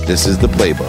This is The Playbook.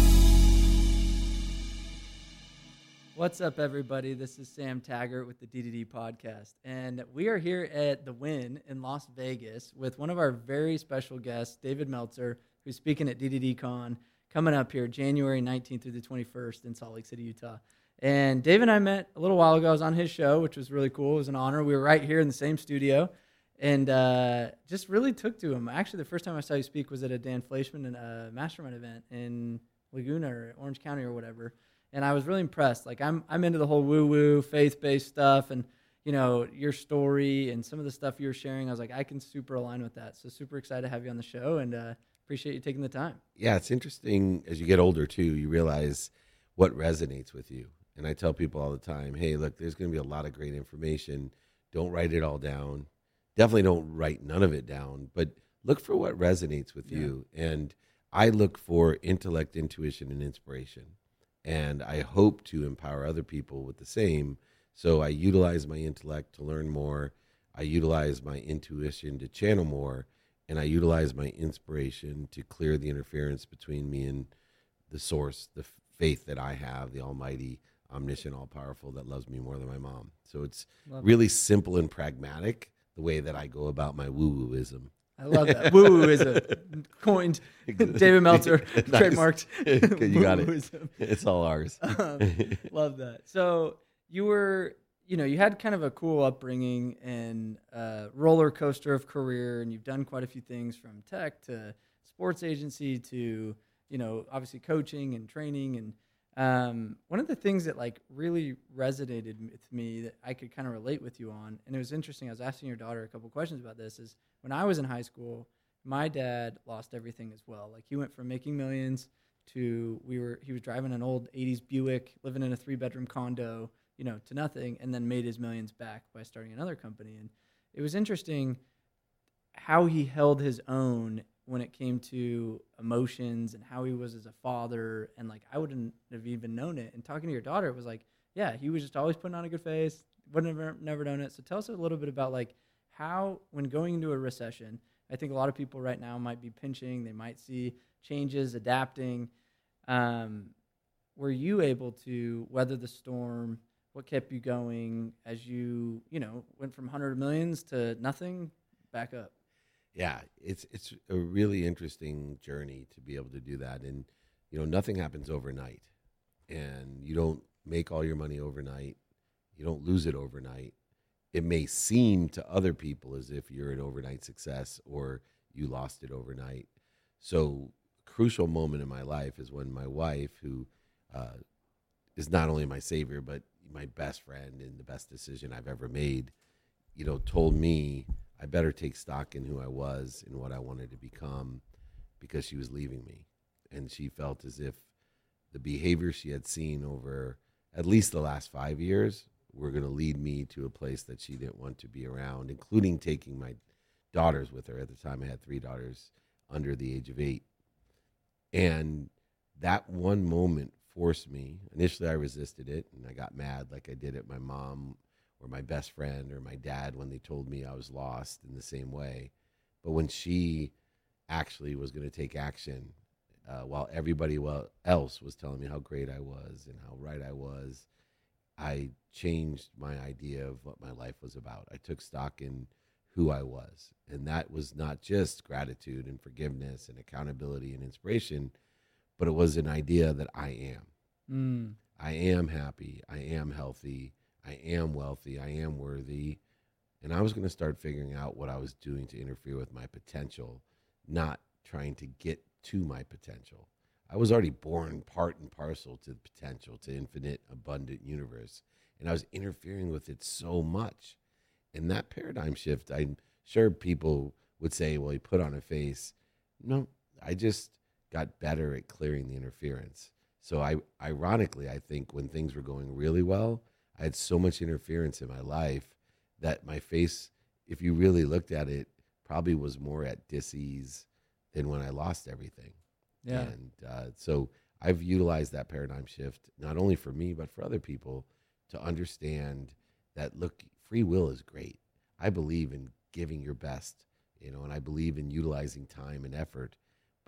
What's up, everybody? This is Sam Taggart with the DDD Podcast, and we are here at the Wynn in Las Vegas with one of our very special guests, David Meltzer, who's speaking at DDD Con, coming up here January 19th through the 21st in Salt Lake City, Utah. And Dave and I met a little while ago. I was on his show, which was really cool. It was an honor. We were right here in the same studio, and just really took to him. Actually, the first time I saw you speak was at a Dan Fleischman and Mastermind event in Laguna or Orange County or whatever. And I was really impressed. Like I'm into the whole woo-woo, faith-based stuff, and you know your story and some of the stuff you were sharing. I was like, I can super align with that. So super excited to have you on the show, and appreciate you taking the time. Yeah, it's interesting as you get older too. You realize what resonates with you. And I tell people all the time, hey, look, there's going to be a lot of great information. Don't write it all down. Definitely don't write none of it down, but look for what resonates with you. And I look for intellect, intuition, and inspiration. And I hope to empower other people with the same. So I utilize my intellect to learn more. I utilize my intuition to channel more. And I utilize my inspiration to clear the interference between me and the source, the faith that I have, the almighty, omniscient, all-powerful that loves me more than my mom. So it's really simple and pragmatic, the way that I go about my woo-wooism. I love that. Woo-wooism. Coined. David Meltzer. Trademarked. You got it. It's all ours. Love that. So you were, you had kind of a cool upbringing and roller coaster of career, and you've done quite a few things from tech to sports agency to, obviously coaching and training. And one of the things that like really resonated with me that I could kind of relate with you on, and it was interesting, I was asking your daughter a couple questions about this, is when I was in high school, my dad lost everything as well. Like he went from making millions to he was driving an old 80s Buick, living in a 3-bedroom condo, to nothing, and then made his millions back by starting another company. And it was interesting how he held his own when it came to emotions and how he was as a father. And like, I wouldn't have even known it. And talking to your daughter, it was like, yeah, he was just always putting on a good face. Wouldn't have never known it. So tell us a little bit about like how, when going into a recession, I think a lot of people right now might be pinching. They might see changes, adapting. Were you able to weather the storm? What kept you going as you, went from 100 millions to nothing back up? Yeah, it's a really interesting journey to be able to do that. And, nothing happens overnight. And you don't make all your money overnight. You don't lose it overnight. It may seem to other people as if you're an overnight success or you lost it overnight. So a crucial moment in my life is when my wife, who is not only my savior, but my best friend and the best decision I've ever made, told me I better take stock in who I was and what I wanted to become, because she was leaving me. And she felt as if the behavior she had seen over at least the last 5 years were going to lead me to a place that she didn't want to be around, including taking my daughters with her. At the time, I had 3 daughters under the age of 8. And that one moment forced me. Initially, I resisted it, and I got mad like I did at my mom or my best friend or my dad when they told me I was lost in the same way. But when she actually was going to take action, while everybody else was telling me how great I was and how right I was, I changed my idea of what my life was about. I took stock in who I was. And that was not just gratitude and forgiveness and accountability and inspiration, but it was an idea that I am. I am happy. I am healthy. I am wealthy. I am worthy. And I was going to start figuring out what I was doing to interfere with my potential, not trying to get to my potential. I was already born part and parcel to the potential, to infinite, abundant universe. And I was interfering with it so much. And that paradigm shift, I'm sure people would say, well, he put on a face. No, I just got better at clearing the interference. So ironically, I think when things were going really well, I had so much interference in my life that my face, if you really looked at it, probably was more at dis-ease than when I lost everything. Yeah. And so I've utilized that paradigm shift, not only for me, but for other people, to understand that, look, free will is great. I believe in giving your best, and I believe in utilizing time and effort,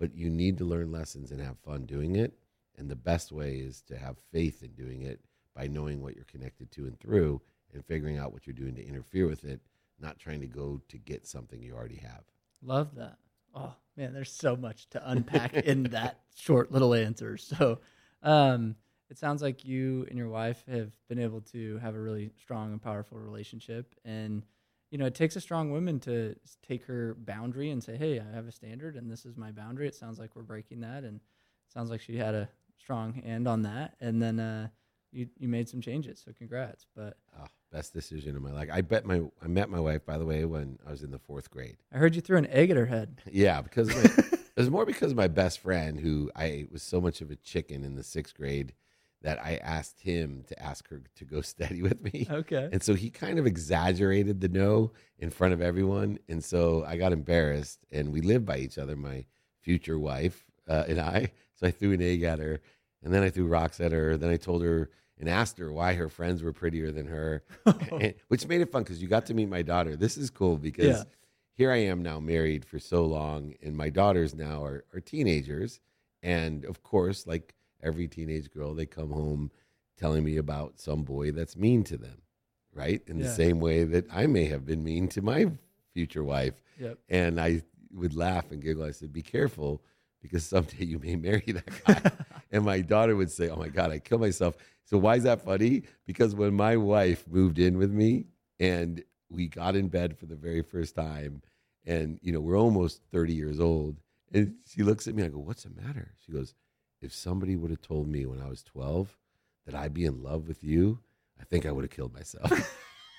but you need to learn lessons and have fun doing it. And the best way is to have faith in doing it by knowing what you're connected to and through and figuring out what you're doing to interfere with it, not trying to go to get something you already have. Love that. Oh, man, there's so much to unpack in that short little answer. So it sounds like you and your wife have been able to have a really strong and powerful relationship. And, you know, it takes a strong woman to take her boundary and say, hey, I have a standard and this is my boundary. It sounds like we're breaking that. And it sounds like she had a strong hand on that. And then you made some changes. So congrats. But best decision of my life. I met my wife, by the way, when I was in the 4th grade. I heard you threw an egg at her head. Yeah, because it was more because of my best friend, who I was so much of a chicken in the 6th grade that I asked him to ask her to go steady with me. Okay. And so he kind of exaggerated the no in front of everyone. And so I got embarrassed, and we lived by each other, my future wife and I. So I threw an egg at her, and then I threw rocks at her. Then I told her and asked her why her friends were prettier than her, which made it fun because you got to meet my daughter. This is cool because here I am now married for so long, and my daughters now are teenagers. And of course, like every teenage girl, they come home telling me about some boy that's mean to them, right? In the same way that I may have been mean to my future wife. Yep. And I would laugh and giggle. I said, be careful, because someday you may marry that guy. And my daughter would say, oh my God, I killed myself. So why is that funny? Because when my wife moved in with me and we got in bed for the very first time, and, you know, we're almost 30 years old, and she looks at me, I go, what's the matter? She goes, if somebody would have told me when I was 12 that I'd be in love with you, I think I would have killed myself.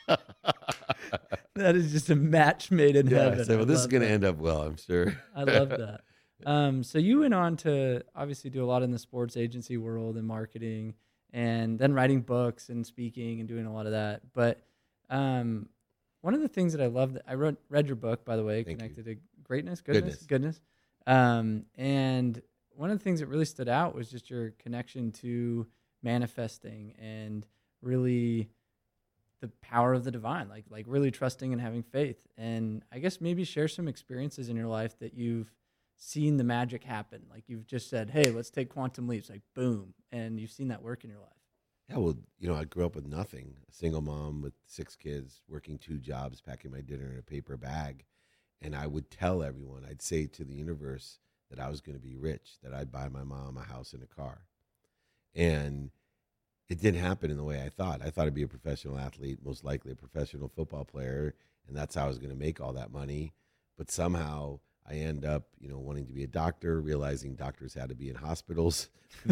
That is just a match made in heaven. I said, well, this is going to end up well, I'm sure. I love that. So you went on to obviously do a lot in the sports agency world and marketing, and then writing books and speaking and doing a lot of that. But one of the things that I loved, I read your book, by the way, Connected to Greatness, Goodness. And one of the things that really stood out was just your connection to manifesting and really the power of the divine, like really trusting and having faith. And I guess maybe share some experiences in your life that you've seen the magic happen. Like you've just said, hey, let's take quantum leaps, like boom. And you've seen that work in your life. Yeah, well, you know, I grew up with nothing, a single mom with 6 kids, working 2 jobs, packing my dinner in a paper bag. And I would tell everyone, I'd say to the universe that I was going to be rich, that I'd buy my mom a house and a car. And it didn't happen in the way I thought. I thought I'd be a professional athlete, most likely a professional football player, and that's how I was going to make all that money. But somehow I end up, you know, wanting to be a doctor, realizing doctors had to be in hospitals.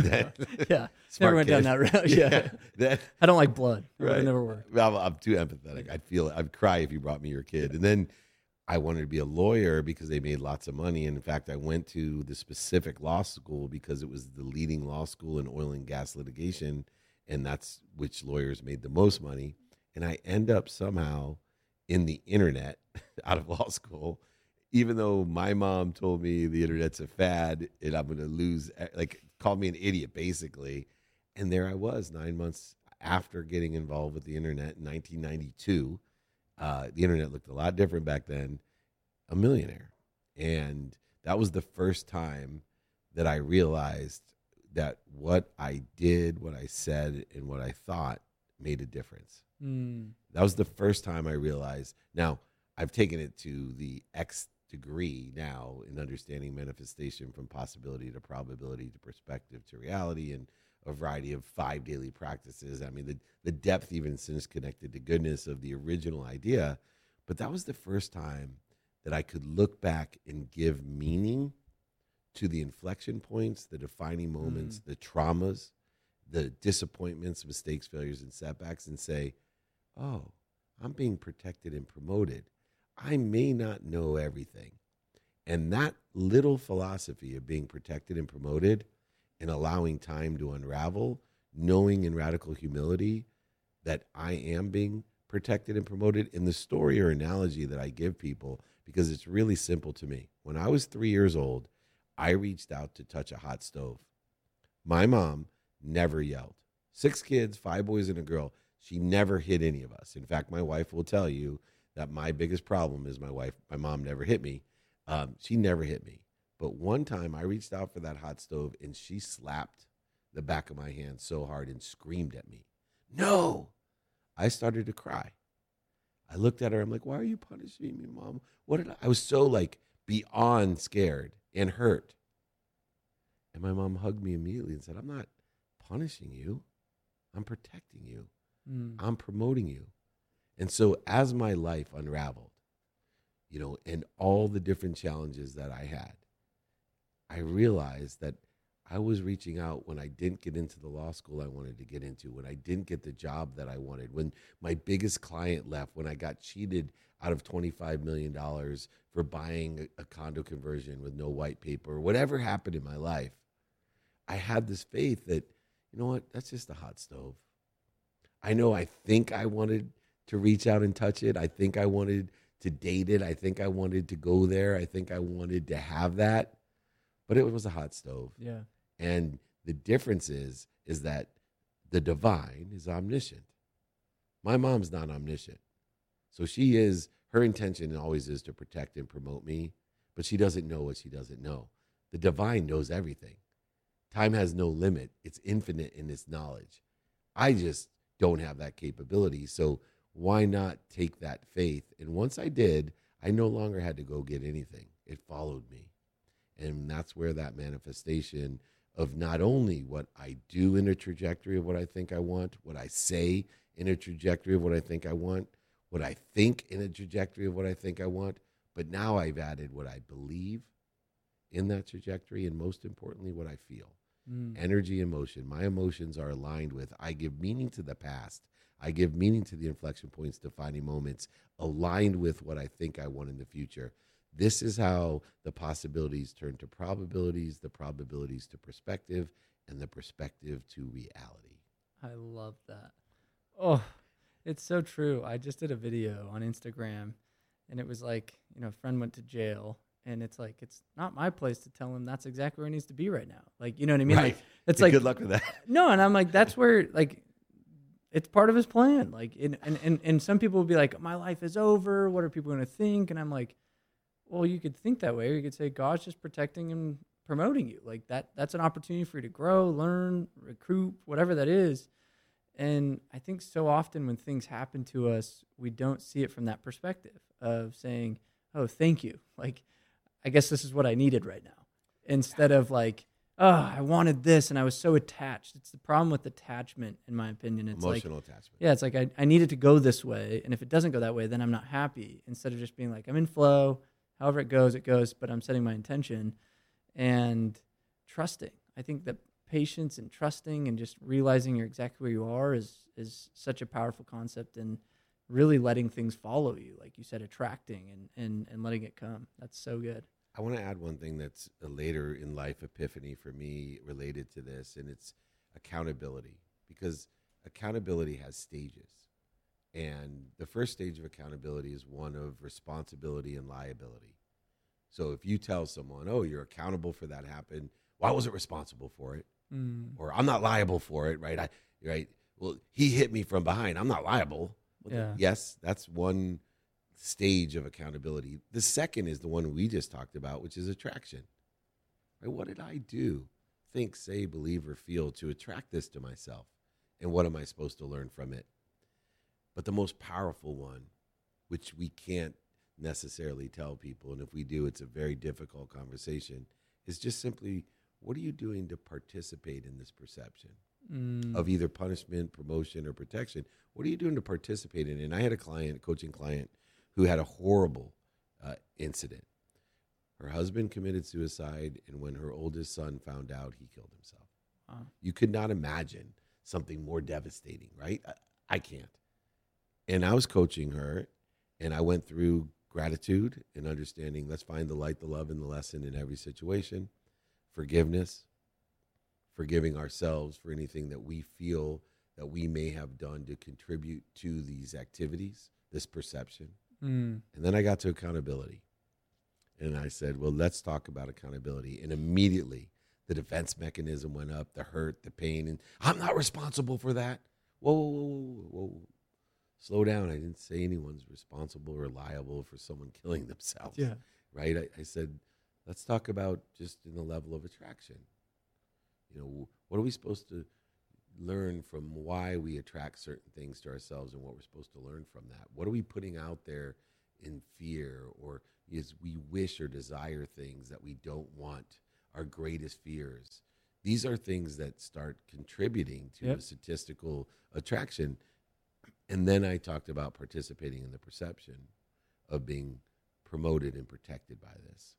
Never went down that route. I don't like blood. Right. It never worked. I'm too empathetic. I'd cry if you brought me your kid. And then I wanted to be a lawyer because they made lots of money. And in fact, I went to the specific law school because it was the leading law school in oil and gas litigation, and that's which lawyers made the most money. And I end up somehow in the internet out of law school, even though my mom told me the internet's a fad and I'm going to lose, like, called me an idiot, basically. And there I was 9 months after getting involved with the internet in 1992. The internet looked a lot different back then, a millionaire. And that was the first time that I realized that what I did, what I said, and what I thought made a difference. That was the first time I realized. Now, I've taken it to the X degree now in understanding manifestation, from possibility to probability to perspective to reality, and a variety of 5 daily practices. I mean, the depth even since Connected to Goodness of the original idea. But that was the first time that I could look back and give meaning to the inflection points, the defining moments, the traumas, the disappointments, mistakes, failures, and setbacks, and say, oh, I'm being protected and promoted. I may not know everything. And that little philosophy of being protected and promoted and allowing time to unravel, knowing in radical humility that I am being protected and promoted, in the story or analogy that I give people, because it's really simple to me. When I was 3 years old, I reached out to touch a hot stove. My mom never yelled. 6 kids, 5 boys and a girl. She never hit any of us. In fact, my wife will tell you that my biggest problem is my mom never hit me. She never hit me. But one time I reached out for that hot stove and she slapped the back of my hand so hard and screamed at me. No! I started to cry. I looked at her. I'm like, why are you punishing me, Mom? What did I was so like beyond scared and hurt. And my mom hugged me immediately and said, I'm not punishing you. I'm protecting you. I'm promoting you. And so as my life unraveled, and all the different challenges that I had, I realized that I was reaching out when I didn't get into the law school I wanted to get into, when I didn't get the job that I wanted, when my biggest client left, when I got cheated out of $25 million for buying a condo conversion with no white paper, whatever happened in my life. I had this faith that, you know what, that's just a hot stove. I think I wanted to reach out and touch it. I think I wanted to date it. I think I wanted to go there. I think I wanted to have that. But it was a hot stove. Yeah. And the difference is that the divine is omniscient. My mom's not omniscient. So her intention always is to protect and promote me, but she doesn't know what she doesn't know. The divine knows everything. Time has no limit. It's infinite in its knowledge. I just don't have that capability. So why not take that faith? And once I did, I no longer had to go get anything. It followed me. And that's where that manifestation of not only what I do in a trajectory of what I think I want, what I say in a trajectory of what I think I want, what I think in a trajectory of what I think I want, but now I've added what I believe in that trajectory, and most importantly, what I feel. Energy and motion. My emotions are aligned with, I give meaning to the past. I give meaning to the inflection points, defining moments, aligned with what I think I want in the future. This is how the possibilities turn to probabilities, the probabilities to perspective, and the perspective to reality. I love that. Oh, it's so true. I just did a video on Instagram, and it was like, a friend went to jail, and it's like, it's not my place to tell him that's exactly where he needs to be right now. Like, you know what I mean? Right. Like, it's like, good luck with that. No, and I'm like, that's where, like, it's part of his plan. Like, and some people will be like, my life is over. What are people going to think? And I'm like, well, you could think that way, or you could say God's just protecting and promoting you. Like that's an opportunity for you to grow, learn, recruit, whatever that is. And I think so often when things happen to us, we don't see it from that perspective of saying, oh, thank you. Like, I guess this is what I needed right now. Instead of like, oh, I wanted this and I was so attached. It's the problem with attachment, in my opinion. It's Emotional like, attachment. Yeah, it's like I need it to go this way. And if it doesn't go that way, then I'm not happy. Instead of just being like, I'm in flow. However it goes, but I'm setting my intention and trusting. I think that patience and trusting and just realizing you're exactly where you are is such a powerful concept, and really letting things follow you, like you said, attracting and letting it come. That's so good. I want to add one thing that's a later in life epiphany for me related to this, and it's accountability, because accountability has stages. And the first stage of accountability is one of responsibility and liability. So if you tell someone, oh, you're accountable for that happened, well, I wasn't responsible for it. Or I'm not liable for it, right? Well, he hit me from behind. I'm not liable. Well, Yeah. Yes, that's one stage of accountability. The second is the one we just talked about, which is attraction. Right? What did I do, think, say, believe, or feel to attract this to myself? And what am I supposed to learn from it? But the most powerful one, which we can't necessarily tell people, and if we do, it's a very difficult conversation, is just simply, what are you doing to participate in this perception of either punishment, promotion, or protection? What are you doing to participate in it? And I had a coaching client, who had a horrible incident. Her husband committed suicide, and when her oldest son found out, he killed himself. Wow. You could not imagine something more devastating, right? I can't. And I was coaching her, and I went through gratitude and understanding, let's find the light, the love, and the lesson in every situation. Forgiveness, forgiving ourselves for anything that we feel that we may have done to contribute to these activities, this perception. And then I got to accountability. And I said, well, let's talk about accountability. And immediately the defense mechanism went up, the hurt, the pain, and I'm not responsible for that. Whoa. Slow down. I didn't say anyone's responsible or liable for someone killing themselves. Yeah. Right? I said, Let's talk about just in the level of attraction. What are we supposed to learn from why we attract certain things to ourselves and what we're supposed to learn from that? What are we putting out there in fear, or is we wish or desire things that we don't want, our greatest fears? These are things that start contributing to a statistical attraction. And then I talked about participating in the perception of being promoted and protected by this.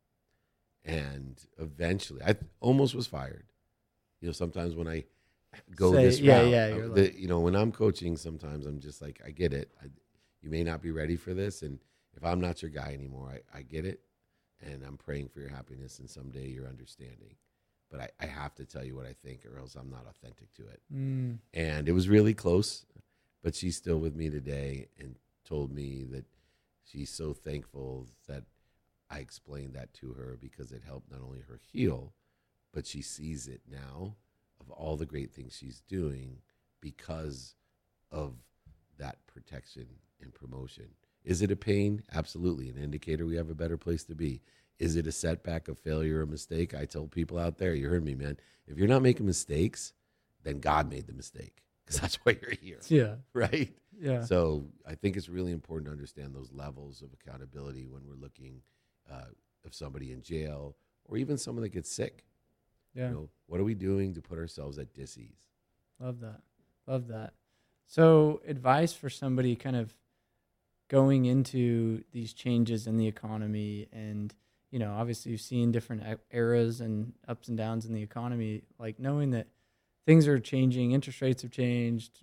And eventually, I almost was fired. Sometimes when I go this route, when I'm coaching, sometimes I'm just like, I get it. You may not be ready for this. And if I'm not your guy anymore, I get it. And I'm praying for your happiness and someday your understanding. But I have to tell you what I think, or else I'm not authentic to it. And it was really close, but she's still with me today and told me that she's so thankful that I explained that to her, because it helped not only her heal, but she sees it now of all the great things she's doing because of that protection and promotion. Is it a pain? Absolutely. An indicator we have a better place to be. Is it a setback, a failure, a mistake? I tell people out there, you heard me, man. If you're not making mistakes, then God made the mistake, because that's why you're here. Yeah. Right? Yeah. So I think it's really important to understand those levels of accountability when we're looking of somebody in jail, or even someone that gets sick. Yeah. What are we doing to put ourselves at dis-ease? Love that. So advice for somebody kind of going into these changes in the economy, and obviously you've seen different eras and ups and downs in the economy, like knowing that things are changing, interest rates have changed,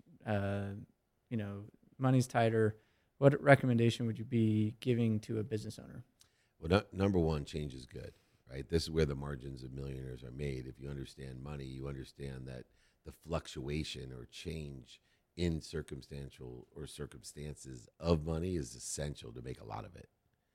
money's tighter. What recommendation would you be giving to a business owner? Well, number one, change is good, right? This is where the margins of millionaires are made. If you understand money, you understand that the fluctuation or change in circumstances of money is essential to make a lot of it.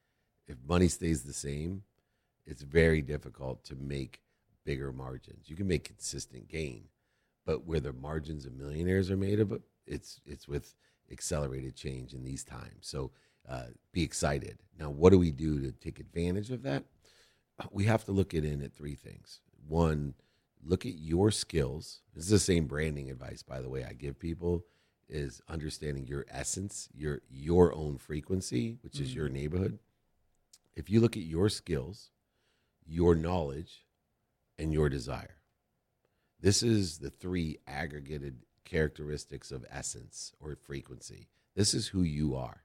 If money stays the same, it's very difficult to make bigger margins. You can make consistent gain, but where the margins of millionaires are made of, it's with accelerated change in these times. So be excited. Now, what do we do to take advantage of that? We have to look at three things. One, look at your skills. This is the same branding advice, by the way, I give people, is understanding your essence, your own frequency, which is your neighborhood. If you look at your skills, your knowledge, and your desire, this is the three aggregated characteristics of essence or frequency. This is who you are.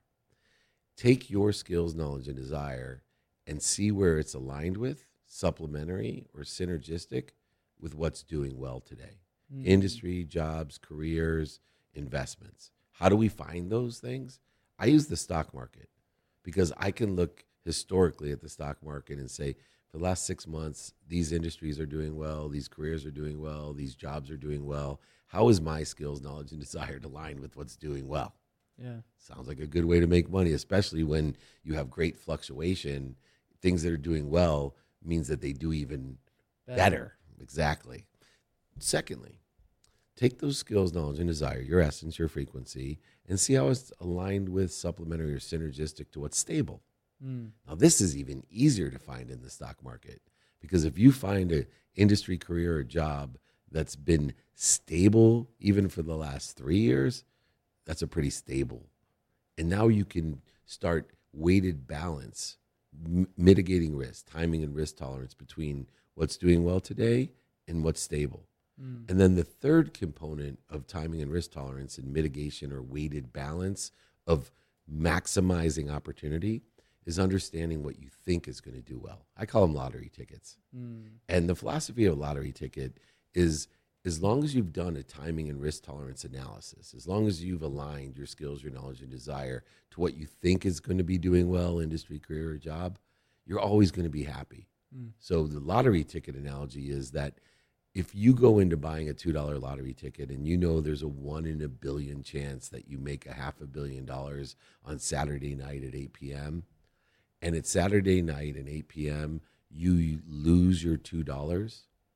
Take your skills, knowledge, and desire and see where it's aligned with, supplementary, or synergistic with what's doing well today. Industry, jobs, careers, investments. How do we find those things? I use the stock market, because I can look historically at the stock market and say, for the last 6 months, these industries are doing well, these careers are doing well, these jobs are doing well. How is my skills, knowledge, and desire aligned with what's doing well? Yeah. Sounds like a good way to make money, especially when you have great fluctuation. Things that are doing well means that they do even better. Exactly. Secondly, take those skills, knowledge, and desire, your essence, your frequency, and see how it's aligned with, supplementary, or synergistic to what's stable. Now, this is even easier to find in the stock market, because if you find an industry, career, or job that's been stable even for the last 3 years, that's a pretty stable. And now you can start weighted balance, mitigating risk, timing and risk tolerance between what's doing well today and what's stable. And then the third component of timing and risk tolerance and mitigation or weighted balance of maximizing opportunity is understanding what you think is going to do well. I call them lottery tickets. And the philosophy of a lottery ticket is, as long as you've done a timing and risk tolerance analysis, as long as you've aligned your skills, your knowledge, and desire to what you think is going to be doing well, industry, career, or job, you're always going to be happy. So the lottery ticket analogy is that if you go into buying a $2 lottery ticket and you know there's a 1 in a billion chance that you make $500 million on Saturday night at 8 p.m., and it's Saturday night at 8 p.m., you lose your $2,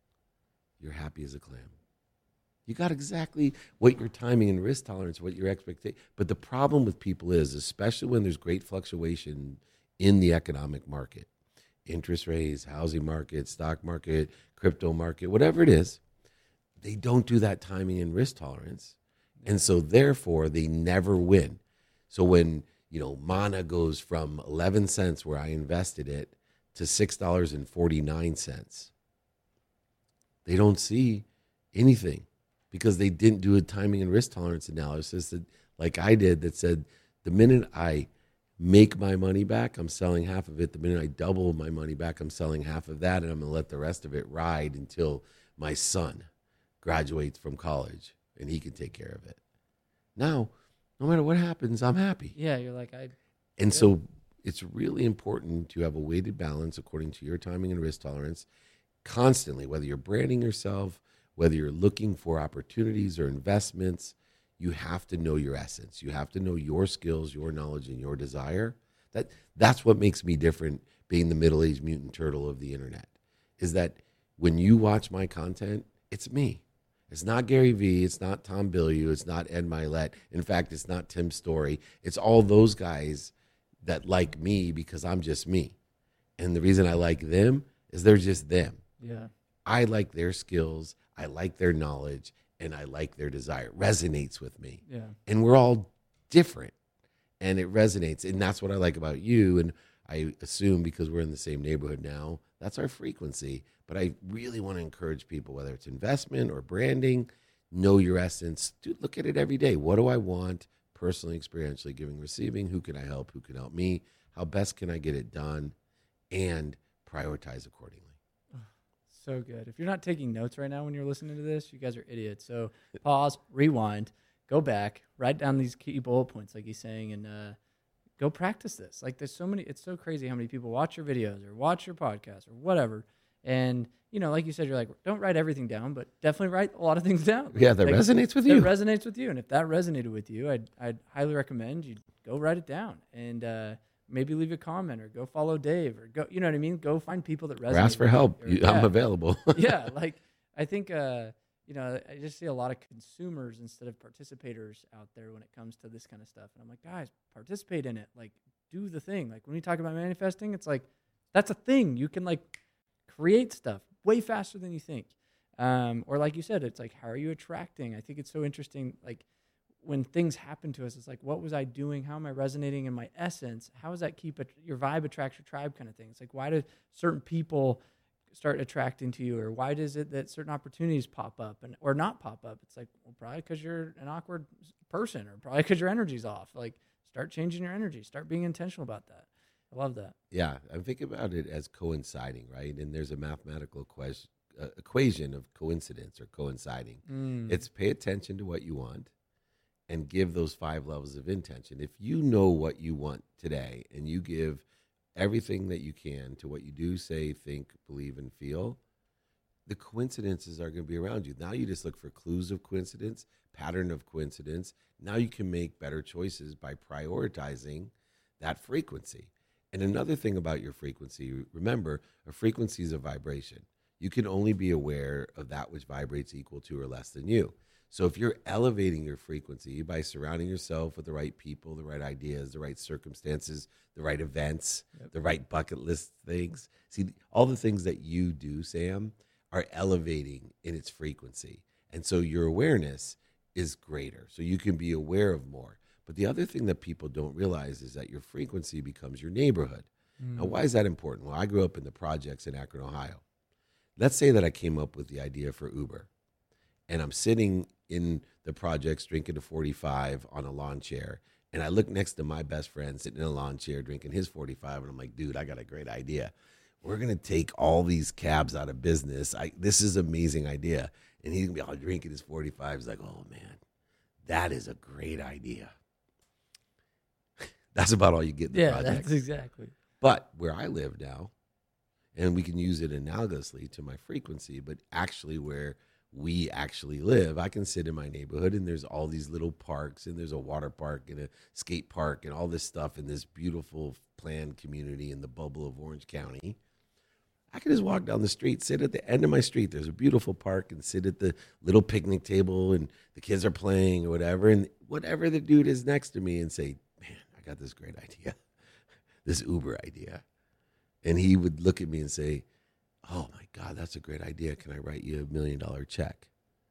you're happy as a clam. You got exactly what your timing and risk tolerance, what your expectation. But the problem with people is, especially when there's great fluctuation in the economic market, interest rates, housing market, stock market, crypto market, whatever it is, they don't do that timing and risk tolerance. And so therefore they never win. So when, Mana goes from 11 cents where I invested it to $6.49, they don't see anything because they didn't do a timing and risk tolerance analysis that, like I did, that said the minute I make my money back, I'm selling half of it. The minute I double my money back, I'm selling half of that, and I'm going to let the rest of it ride until my son graduates from college and he can take care of it. Now, no matter what happens, I'm happy. Yeah, you're like, And so it's really important to have a weighted balance according to your timing and risk tolerance constantly, whether you're branding yourself, whether you're looking for opportunities or investments. You have to know your essence. You have to know your skills, your knowledge, and your desire. That's what makes me different, being the middle-aged mutant turtle of the internet, is that when you watch my content, it's me. It's not Gary Vee. It's not Tom Bilyeu. It's not Ed Milet. In fact, it's not Tim Story. It's all those guys that like me because I'm just me. And the reason I like them is they're just them. Yeah. I like their skills. I like their knowledge. And I like their desire. It resonates with me. Yeah. And we're all different. And it resonates. And that's what I like about you. And I assume because we're in the same neighborhood now, that's our frequency. But I really want to encourage people, whether it's investment or branding, know your essence. Dude, look at it every day. What do I want personally, experientially, giving, receiving? Who can I help? Who can help me? How best can I get it done? And prioritize accordingly. So good. If you're not taking notes right now when you're listening to this, you guys are idiots. So pause, rewind, go back, write down these key bullet points like he's saying, and go practice this. Like there's so many, it's so crazy how many people watch your videos or watch your podcast or whatever. And, like you said, you're like, don't write everything down, but definitely write a lot of things down. Yeah, that resonates with you. It resonates with you. And if that resonated with you, I'd highly recommend you go write it down and maybe leave a comment or go follow Dave or go, you know what I mean? Go find people that resonate. Or ask for help. I'm available. Yeah. Like I think, I just see a lot of consumers instead of participators out there when it comes to this kind of stuff. And I'm like, guys, participate in it. Like do the thing. Like when we talk about manifesting, it's like, that's a thing. You can like create stuff way faster than you think. Or like you said, it's like, how are you attracting? I think it's so interesting. Like when things happen to us, it's like, what was I doing? How am I resonating in my essence? How does that keep your vibe attracts your tribe kind of thing? It's like, why do certain people start attracting to you? Or why does it that certain opportunities pop up or not pop up? It's like, well, probably because you're an awkward person or probably because your energy's off. Like start changing your energy. Start being intentional about that. I love that. Yeah, I'm thinking about it as coinciding, right? And there's a mathematical equation of coincidence or coinciding. It's pay attention to what you want and give those 5 levels of intention. If you know what you want today and you give everything that you can to what you do, say, think, believe, and feel, the coincidences are going to be around you. Now you just look for clues of coincidence, pattern of coincidence. Now you can make better choices by prioritizing that frequency. And another thing about your frequency, remember, a frequency is a vibration. You can only be aware of that which vibrates equal to or less than you. So if you're elevating your frequency by surrounding yourself with the right people, the right ideas, the right circumstances, the right events, the right bucket list things. See, all the things that you do, Sam, are elevating in its frequency. And so your awareness is greater. So you can be aware of more. But the other thing that people don't realize is that your frequency becomes your neighborhood. Now, why is that important? Well, I grew up in the projects in Akron, Ohio. Let's say that I came up with the idea for Uber, and I'm sitting in the projects drinking a 45 on a lawn chair, and I look next to my best friend sitting in a lawn chair drinking his 45, and I'm like, dude, I got a great idea. We're going to take all these cabs out of business. This is an amazing idea. And he's going to be all drinking his 45. He's like, oh, man, that is a great idea. That's about all you get in the project. Yeah, that's exactly. But where I live now, and we can use it analogously to my frequency, but actually where we actually live, I can sit in my neighborhood and there's all these little parks and there's a water park and a skate park and all this stuff in this beautiful planned community in the bubble of Orange County. I can just walk down the street, sit at the end of my street. There's a beautiful park and sit at the little picnic table and the kids are playing or whatever. And whatever the dude is next to me and say, man, I got this great idea, this Uber idea. And he would look at me and say, "Oh my God, that's a great idea. Can I write you $1 million check?"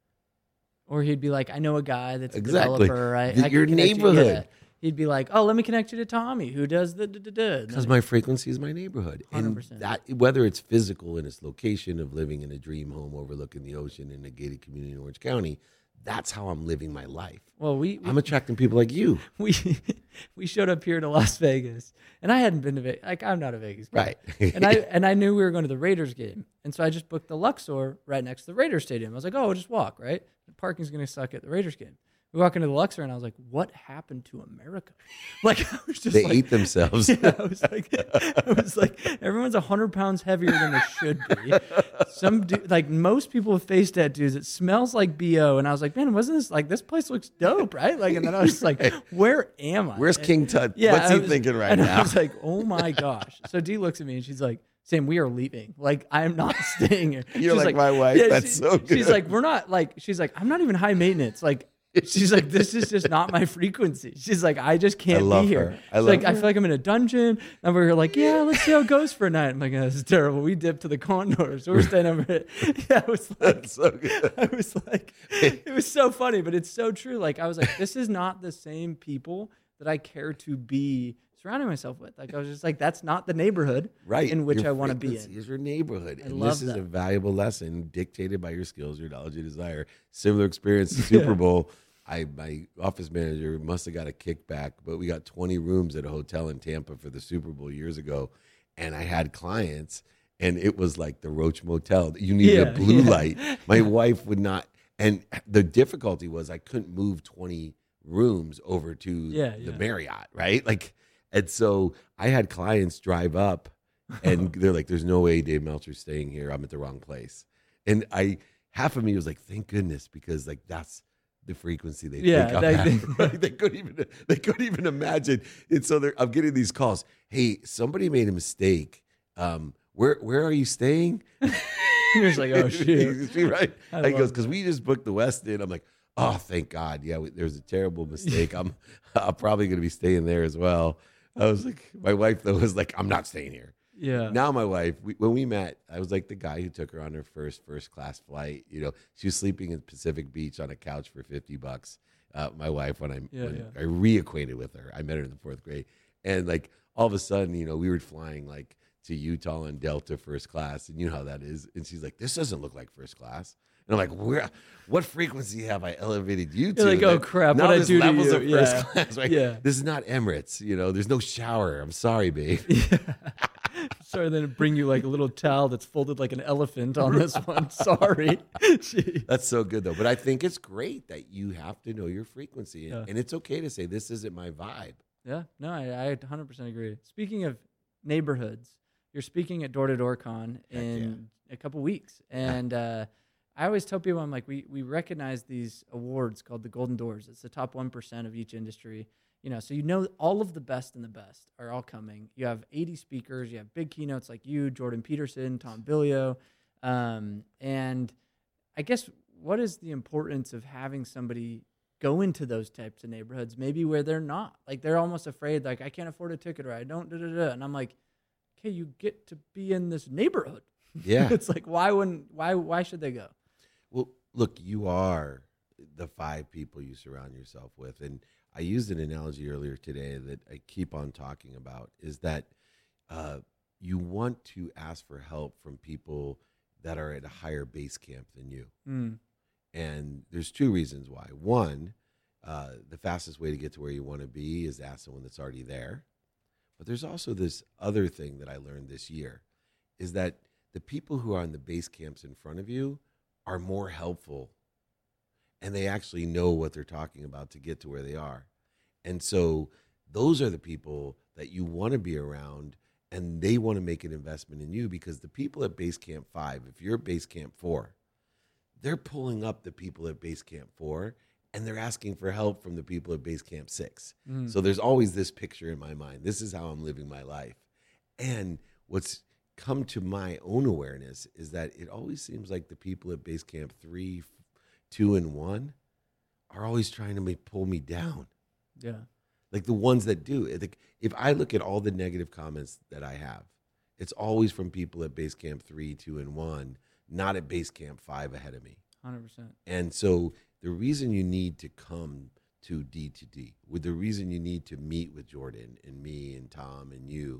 Or he'd be like, I know a guy that's a Exactly. developer. I Your can connect you." neighborhood. Yeah. He'd be like, oh, let me connect you to Tommy, who does the Because my frequency is my neighborhood. 100%. And that, whether it's physical in its location of living in a dream home overlooking the ocean in a gated community in Orange County, that's how I'm living my life. Well, I'm attracting people like you. we showed up here to Las Vegas, and I hadn't been to Vegas. Like, I'm not a Vegas guy. Right. and I knew we were going to the Raiders game, and so I just booked the Luxor right next to the Raiders stadium. I was like, oh, we'll just walk, right? The parking's going to suck at the Raiders game. We walk into the Luxor, and I was like, what happened to America? Like, I was just They like, ate themselves. Yeah, I was like, everyone's 100 pounds heavier than they should be. Some dude, like most people with face tattoos, it smells like BO. And I was like, man, wasn't this like, this place looks dope, right? Like, and then I was like, where am I? Where's King Tut? Yeah, What's he was, thinking right and now? I was like, oh my gosh. So Dee looks at me and she's like, Sam, we are leaving. Like, I am not staying here. You're she's like my wife. Yeah, That's so good. She's like, we're not like, she's like, I'm not even high maintenance. Like, she's like, this is just not my frequency. She's like, I just can't be here. I love She's like, her. I feel like I'm in a dungeon. And we're like, yeah, let's see how it goes for a night. I'm like, oh, this is terrible. We dipped to the Condors. So we're staying over here. Yeah, it was like, That's so good. I was like, it was so funny, but it's so true. Like, I was like, this is not the same people that I care to be surrounding myself with. Like, I was just like, that's not the neighborhood Right. in which Your I want to be frequency in. is your neighborhood. I And love this is that. a valuable lesson dictated by your skills, your knowledge, your desire. Similar experience to Super Bowl. My office manager must have got a kickback, but we got 20 rooms at a hotel in Tampa for the Super Bowl years ago. And I had clients, and it was like the Roach Motel. You needed a blue light. My wife would not. And the difficulty was I couldn't move 20 rooms over to the Marriott, right? Like, and so I had clients drive up, and they're like, "There's no way Dave Meltzer's staying here. I'm at the wrong place." And half of me was like, "Thank goodness," because like that's the frequency they think I'm at. Right? They couldn't even imagine. And so I'm getting these calls. Hey, somebody made a mistake. Where are you staying? You're just like, oh shit, Right? I He goes, love because we just booked the Westin. I'm like, oh, thank God. Yeah, there was a terrible mistake. I'm probably going to be staying there as well. I was like, my wife though was like, I'm not staying here. Yeah. Now my wife, when we met, I was like the guy who took her on her first class flight. You know, she was sleeping in Pacific Beach on a couch for $50. My wife, when I reacquainted with her, I met her in the 4th grade, and like all of a sudden, you know, we were flying like to Utah and Delta first class, and you know how that is. And she's like, "This doesn't look like first class." And I'm like, what frequency have I elevated you to? You're like, oh crap, what I do to levels you? of first class, right? Yeah. This is not Emirates. You know, there's no shower. I'm sorry, babe. Sorry, then bring you like a little towel that's folded like an elephant on this one. Sorry. Jeez. That's so good though. But I think it's great that you have to know your frequency, and it's okay to say this isn't my vibe. Yeah, no, I 100% agree. Speaking of neighborhoods, you're speaking at Door to Door Con in a couple weeks, and I always tell people, I'm like, we recognize these awards called the Golden Doors. It's the top 1% of each industry. You know, so you know all of the best and the best are all coming. You have 80 speakers. You have big keynotes like you, Jordan Peterson, Tom Billio. And I guess what is the importance of having somebody go into those types of neighborhoods, maybe where they're not? Like they're almost afraid, like, I can't afford a ticket or I don't, da-da-da. And I'm like, okay, you get to be in this neighborhood. Yeah. It's like, why should they go? Well, look, you are the 5 people you surround yourself with. And I used an analogy earlier today that I keep on talking about is that you want to ask for help from people that are at a higher base camp than you. And there's 2 reasons why. One, the fastest way to get to where you want to be is to ask someone that's already there. But there's also this other thing that I learned this year is that the people who are on the base camps in front of you are more helpful, and they actually know what they're talking about to get to where they are. And so those are the people that you want to be around, and they want to make an investment in you, because the people at Base Camp 5, if you're at Base Camp 4, they're pulling up the people at Base Camp 4, and they're asking for help from the people at Base Camp 6. So there's always this picture in my mind. This is how I'm living my life. And what's come to my own awareness is that it always seems like the people at Base Camp 3, 2, and 1 are always trying to pull me down. Yeah. Like the ones that do. If I look at all the negative comments that I have, it's always from people at base camp 3, 2, and 1, not at base camp 5 ahead of me. 100%. And so the reason you need to come to D2D, with the reason you need to meet with Jordan and me and Tom and you,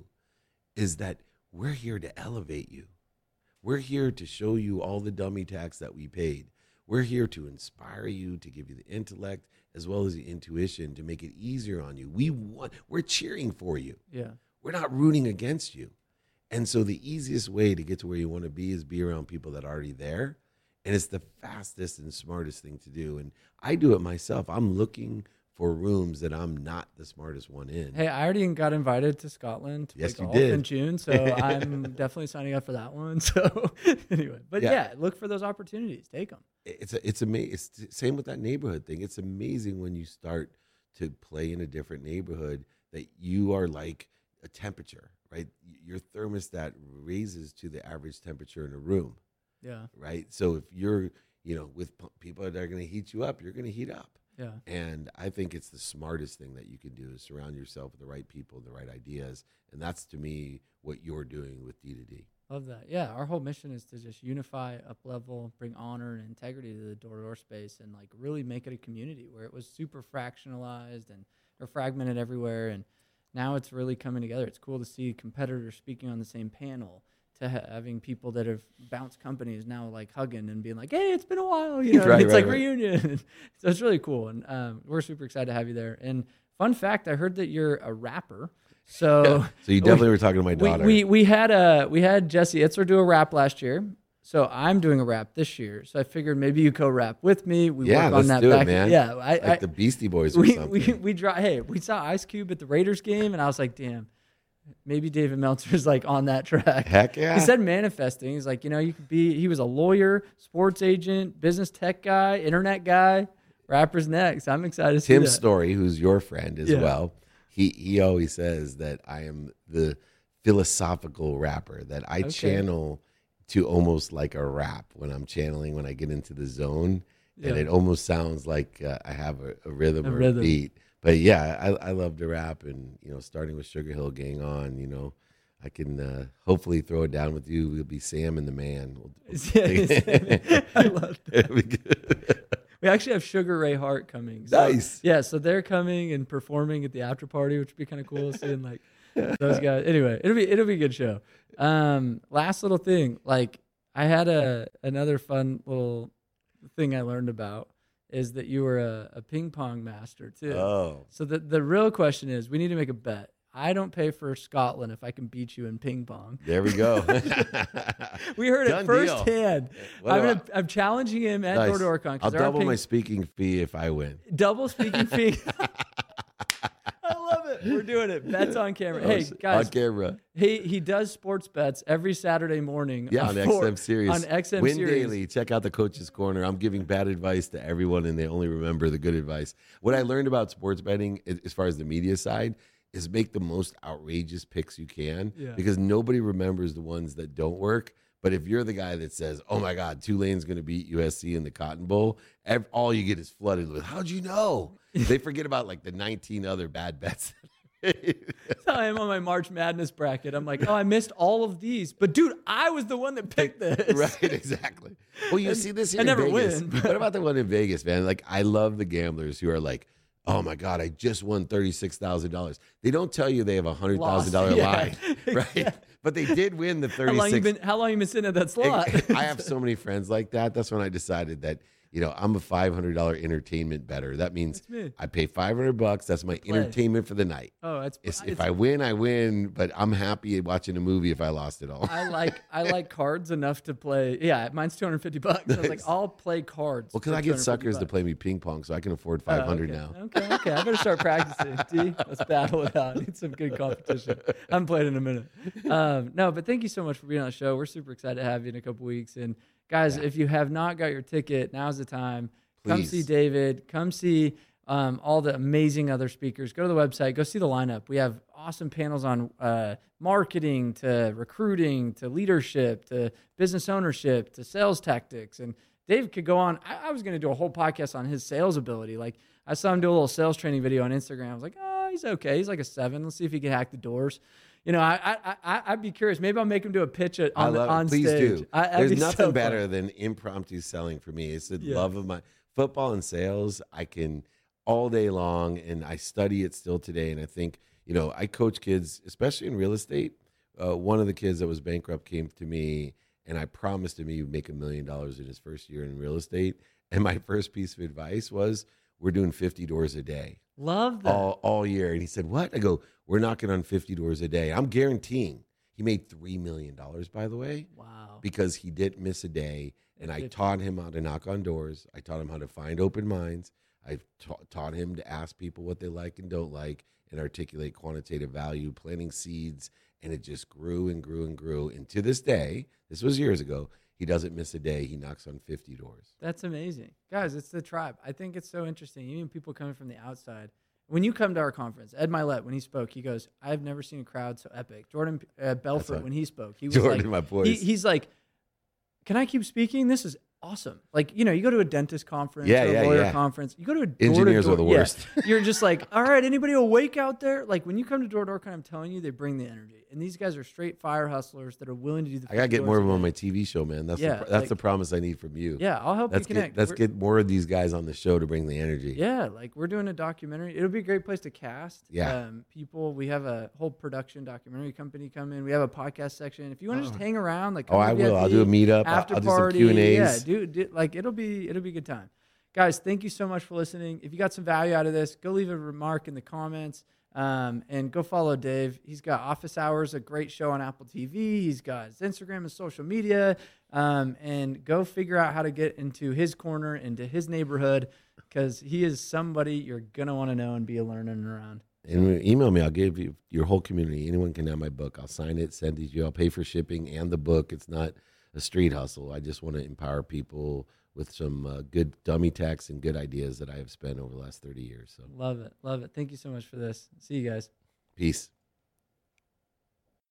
is that we're here to elevate you. We're here to show you all the dummy tax that we paid. We're here to inspire you, to give you the intellect as well as the intuition to make it easier on you. We're cheering for you. Yeah. We're not rooting against you. And so the easiest way to get to where you want to be around people that are already there. And it's the fastest and smartest thing to do. And I do it myself. I'm looking for rooms that I'm not the smartest one in. Hey, I already got invited to Scotland to Yes, play you golf did. in June, so I'm definitely signing up for that one. So anyway, but yeah, look for those opportunities. Take them. It's amazing. It's the same with that neighborhood thing. It's amazing when you start to play in a different neighborhood that you are like a temperature, right? Your thermostat raises to the average temperature in a room. Yeah. Right. So if you're, with people that are going to heat you up, you're going to heat up. Yeah. And I think it's the smartest thing that you can do is surround yourself with the right people, the right ideas. And that's, to me, what you're doing with D2D. Love that. Yeah. Our whole mission is to just unify, up level, bring honor and integrity to the door-to-door space and like really make it a community where it was super fractionalized and or fragmented everywhere. And now it's really coming together. It's cool to see competitors speaking on the same panel, to having people that have bounced companies now like hugging and being like, hey, it's been a while, it's like reunion. So it's really cool. And we're super excited to have you there. And fun fact, I heard that you're a rapper. So, So you definitely were talking to my daughter. We had Jesse Itzler do a rap last year. So I'm doing a rap this year. So I figured maybe you co-rap with me. We work on that do back. It, man. Yeah, like the Beastie Boys or something. We saw Ice Cube at the Raiders game, and I was like, damn. Maybe David Meltzer's like on that track. Heck yeah. He said manifesting. He's like, you could be, he was a lawyer, sports agent, business tech guy, internet guy, rapper's next. I'm excited to see Tim that. Story, who's your friend as well, he always says that I am the philosophical rapper, that I channel to almost like a rap when I'm channeling, when I get into the zone. Yeah. And it almost sounds like I have a rhythm or a beat. But yeah, I love to rap, and starting with Sugar Hill Gang on, I can hopefully throw it down with you. We'll be Sam and the Man. I love that. We actually have Sugar Ray Hart coming. So, nice. Yeah, so they're coming and performing at the after party, which would be kind of cool seeing like those guys. Anyway, it'll be a good show. Last little thing, like I had another fun little thing I learned about. Is that you were a ping pong master too. Oh. So the real question is, we need to make a bet. I don't pay for Scotland if I can beat you in ping pong. There we go. We heard it firsthand. I'm challenging him at DoorDoorCon. I'll double my speaking fee if I win. Double speaking fee. I love it. We're doing it. Bets on camera. Hey, guys. On camera. He does sports bets every Saturday morning. Yeah, on XM Series. On XM Win Series. Daily. Check out the Coach's Corner. I'm giving bad advice to everyone, and they only remember the good advice. What I learned about sports betting, as far as the media side, is make the most outrageous picks you can, because nobody remembers the ones that don't work. But if you're the guy that says, oh, my God, Tulane's going to beat USC in the Cotton Bowl, all you get is flooded with, how'd you know? They forget about like the 19 other bad bets. That's how I am on my March Madness bracket. I'm like, I missed all of these. But, dude, I was the one that picked this. Right, exactly. Well, you see this here in Vegas. I never win. What about the one in Vegas, man? Like, I love the gamblers who are like, oh, my God, I just won $36,000. They don't tell you they have a $100,000 line, right? But they did win the 36. How long you been sitting at that slot? I have so many friends like that. That's when I decided that, I'm a $500 entertainment bettor. That means I pay $500. That's my entertainment for the night. Oh, if I win, I win. But I'm happy watching a movie if I lost it all. I like cards enough to play. Yeah, mine's $250. I was like, I'll play cards. Well, because I get suckers to play me ping pong, so I can afford $500 now. Okay. I better start practicing. D, let's battle it out. I need some good competition. I haven't played in a minute. No, but thank you so much for being on the show. We're super excited to have you in a couple weeks. And guys, if you have not got your ticket, now's the time. Please. Come see David. Come see all the amazing other speakers. Go to the website. Go see the lineup. We have awesome panels on marketing to recruiting to leadership to business ownership to sales tactics. And Dave could go on. I was going to do a whole podcast on his sales ability. Like I saw him do a little sales training video on Instagram. I was like, oh, he's okay. He's like a 7. Let's see if he can hack the doors. I'd be curious. Maybe I'll make him do a pitch on please stage. do. That'd There's be nothing so better fun. than impromptu selling for me. It's the Yeah. love of my football and sales. I can all day long, and I study it still today. And I think, I coach kids, especially in real estate. One of the kids that was bankrupt came to me, and I promised him he would make $1 million in his first year in real estate. And my first piece of advice was, we're doing 50 doors a day. Love that. All year. And he said, what? I go, we're knocking on 50 doors a day. I'm guaranteeing. He made $3 million, by the way. Wow. Because he didn't miss a day. And I taught him how to knock on doors. I taught him how to find open minds. I taught him to ask people what they like and don't like and articulate quantitative value, planting seeds. And it just grew and grew and grew. And to this day, this was years ago, he doesn't miss a day. He knocks on 50 doors. That's amazing. Guys, it's the tribe. I think it's so interesting. Even people coming from the outside. When you come to our conference, Ed Milet, when he spoke, he goes, I've never seen a crowd so epic. Jordan Belfort, when he spoke, he was Jordan, my boys. He's like, can I keep speaking? This is awesome. Like, you go to a dentist conference or a lawyer conference. You go to a engineers are the worst. Yeah. You're just like, all right, anybody awake out there? Like, when you come to Door Con, I'm telling you, they bring the energy. And these guys are straight fire hustlers that are willing to do the. I gotta get more of them on my TV show, man. That's the promise I need from you. Yeah, I'll help you connect. Let's get more of these guys on the show to bring the energy. Yeah, like we're doing a documentary. It'll be a great place to cast. Yeah. People. We have a whole production documentary company come in. We have a podcast section. If you want to just hang around, like I will. I'll do a meetup. After I'll party. do some Q&As. Yeah, do like it'll be a good time. Guys, thank you so much for listening. If you got some value out of this, go leave a remark in the comments. And go follow Dave. He's got Office Hours, a great show on Apple TV. He's got his Instagram and social media. And go figure out how to get into his corner, into his neighborhood, because he is somebody you're going to want to know and be learning around. And email me. I'll give you your whole community. Anyone can have my book. I'll sign it, send it to you. I'll pay for shipping and the book. It's not a street hustle. I just want to empower people with some good dummy techs and good ideas that I have spent over the last 30 years. So Love it. Love it. Thank you so much for this. See you guys. Peace.